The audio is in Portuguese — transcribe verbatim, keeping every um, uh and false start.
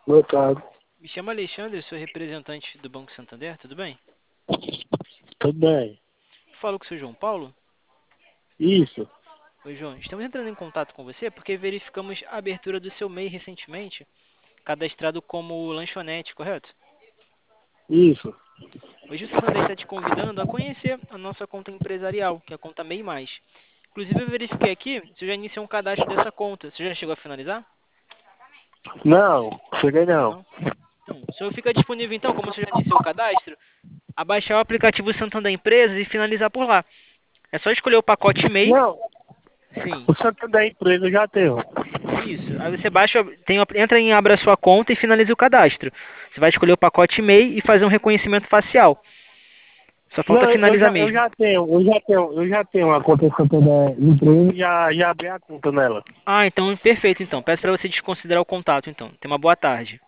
Boa tarde. Me chamo Alexandre, sou representante do Banco Santander, tudo bem? Tudo bem? Falo com o seu João Paulo. Isso, Oi, João. Estamos entrando em contato com você porque verificamos a abertura do seu M E I recentemente, cadastrado como lanchonete, correto? isso. Hoje o Santander está te convidando a conhecer a nossa conta empresarial, que é a conta M E I Mais. Inclusive, eu verifiquei aqui, você já iniciou um cadastro dessa conta. Você já chegou a finalizar? Não, cheguei não. Não? Então, o senhor fica disponível, então, como você já iniciou o cadastro, a baixar o aplicativo Santander Empresas e finalizar por lá. É só escolher o pacote M E I. Não, Sim. o Santo da empresa eu já tenho. Isso. Aí você baixa, tem, entra em Abra sua conta e finaliza o cadastro. Você vai escolher o pacote M E I e fazer um reconhecimento facial. Só falta Não, eu finalizar já, eu mesmo. já tenho, eu já tenho, eu já tenho a conta Santo da empresa e já, já abri a conta nela. Ah, então perfeito então. Peço para você desconsiderar o contato então. Tenha uma boa tarde.